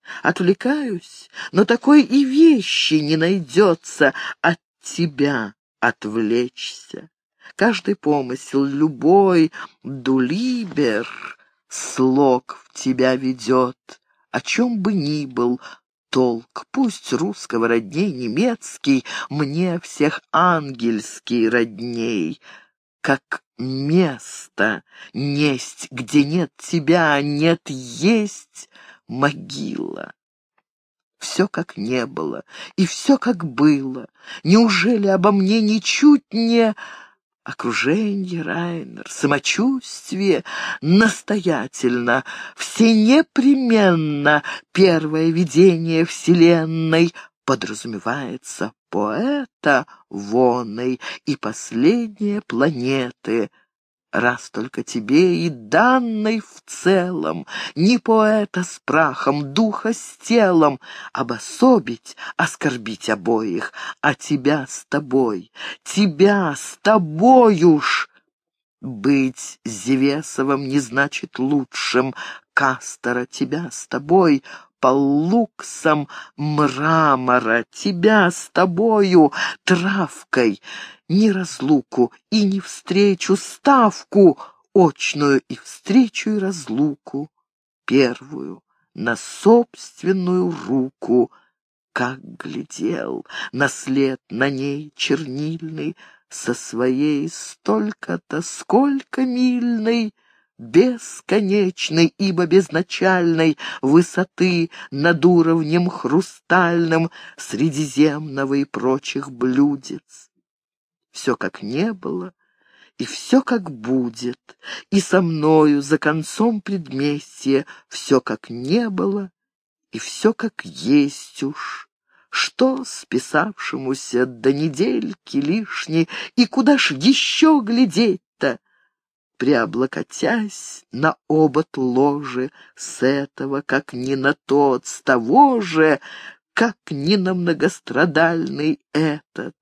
Отвлекаюсь, но такой и вещи не найдется от тебя отвлечься. Каждый помысел, любой дулибер, слог в тебя ведет, о чем бы ни был толк, пусть русского родней немецкий, мне всех ангельский родней, как место несть, где нет тебя, нет есть могила. Все как не было, и все как было. Неужели обо мне ничуть не окружение, Райнер, самочувствие, настоятельно, всенепременно первое видение вселенной подразумевается поэта воной и последние планеты, раз только тебе и данной в целом, не поэта с прахом, духа с телом, обособить, оскорбить обоих, а тебя с тобой уж. Быть Зевесовым не значит лучшим, Кастора тебя с тобой, Паллуксом мрамора тебя с тобою, травкой, ни разлуку и ни встречу, ставку очную и встречу и разлуку, первую на собственную руку, как глядел на след на ней чернильный, со своей столько-то, сколько мильной, бесконечной, ибо безначальной высоты над уровнем хрустальным Средиземного и прочих блюдец. Все как не было, и все как будет, и со мною за концом предместья все как не было, и все как есть уж. Что списавшемуся до недельки лишней, и куда ж еще глядеть-то? Приоблокотясь на обод ложи, с этого, как ни на тот, с того же, как ни на многострадальный этот.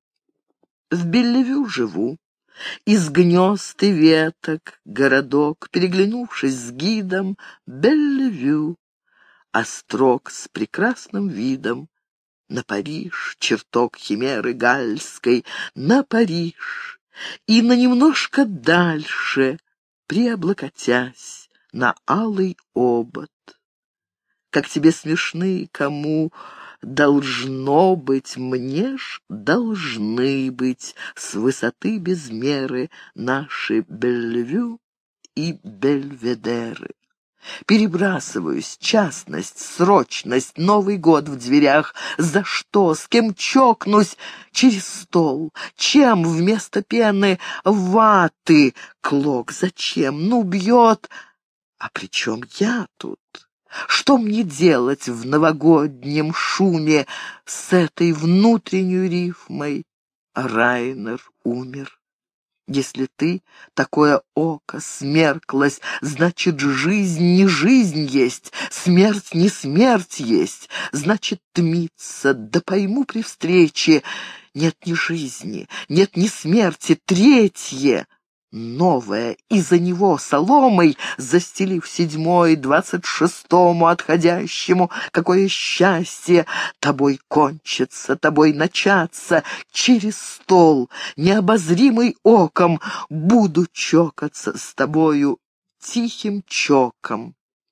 В Беллевю живу, из гнезд и веток городок, переглянувшись с гидом, Беллевю, острог с прекрасным видом на Париж, чертог химеры гальской, на Париж, и на немножко дальше, приоблокотясь на алый обод. Как тебе смешны, кому должно быть, мне ж должны быть с высоты без меры наши Беллевю и Бельведеры. Перебрасываюсь, частность, срочность, Новый год в дверях. За что, с кем чокнусь? Через стол. Чем вместо пены ваты? Клок зачем? Ну, бьет. А при чем я тут? Что мне делать в новогоднем шуме с этой внутренней рифмой? Райнер умер. Если ты, такое око, смерклась, значит, жизнь не жизнь есть, смерть не смерть есть, значит, тмиться, да пойму при встрече, нет ни жизни, нет ни смерти, третье, новое, и за него соломой, застелив 7-й, 26-му отходящему, какое счастье тобой кончится, тобой начаться, через стол, необозримый оком, буду чокаться с тобою тихим чоком.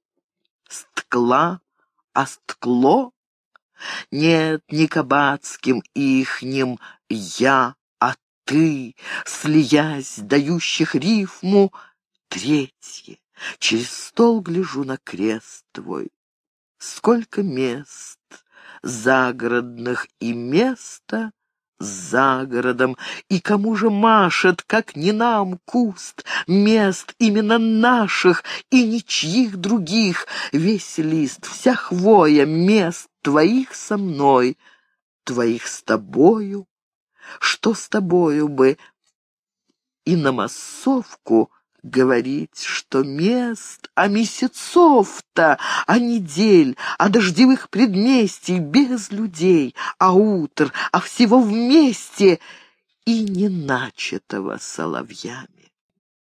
Сткла, а сткло? Нет, не кабацким ихним я, ты, слиясь, дающих рифму, третье. Через стол гляжу на крест твой. Сколько мест загородных и места за городом, и кому же машет, как не нам, куст, мест именно наших и ничьих других, весь лист, вся хвоя, мест твоих со мной, твоих с тобою. Что с тобою бы и на массовку говорить, что мест, а месяцов-то, а недель, а дождевых предместий без людей, а утр, а всего вместе и не начатого соловьями.